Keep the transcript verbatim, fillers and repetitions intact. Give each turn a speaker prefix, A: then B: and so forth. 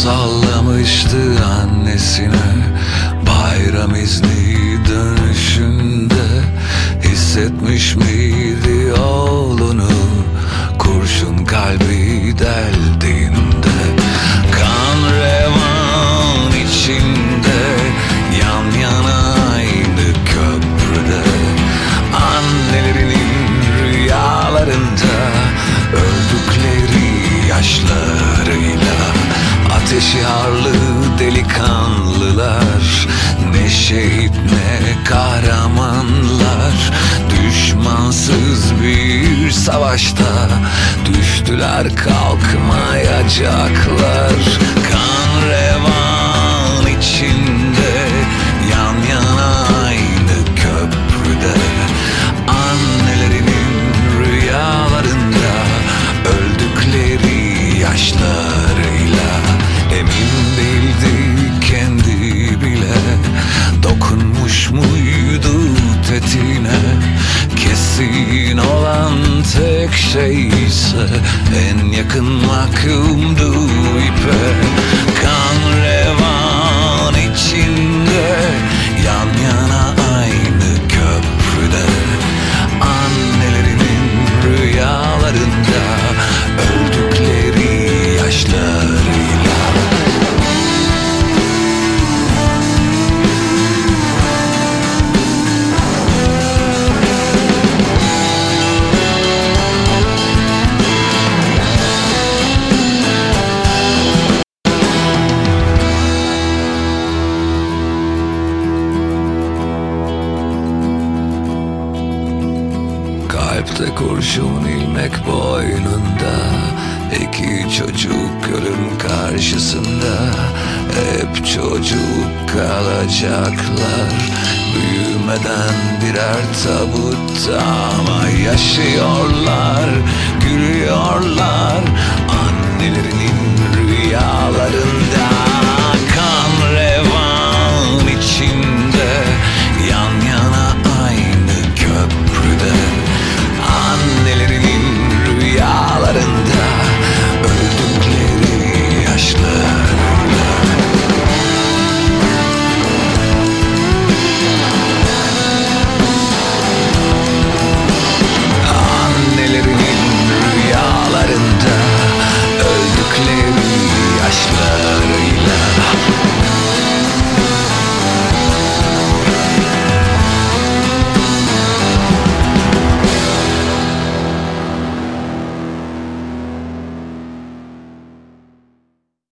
A: sallamıştı annesine. Bayram izni dönüşünde hissetmiş miydi oğlunu, kurşun kalbi deldiğinde. Kan revan içinde, yan yana aynı köprüde, annelerinin rüyalarında öldükleri yaşlarıyla. Ateşi harlı delikanlılar, ne şehit ne kahramanlar. Düşmansız bir savaşta düştüler, kalkmayacaklar. Kan revan içinde, yan yana aynı köprüde, annelerinin rüyalarında öldükleri yaşlarıyla. Emin değildi kendi bile, dokunmuş muydu tetiğine. Kesin olan tek şey ise en yakın mahkumdu ipe. Kan revan içinde, yan yana aynı köprüde, annelerinin rüyalarında öldükleri yaşlarıyla. Kalpte kurşun ilmek boynunda, iki çocuk ölüm karşısında. Hep çocuk kalacaklar, büyümeden birer tabutta. Ama yaşıyorlar, gülüyorlar. Anne